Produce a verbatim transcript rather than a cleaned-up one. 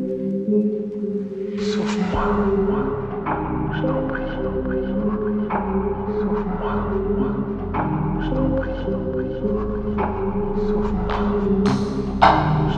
Sauve-moi, moi, je t'en prie, je t'en prie, je t'en prie. Sauve-moi, moi, je t'en prie, je t'en prie, je t'en prie. Sauve-moi.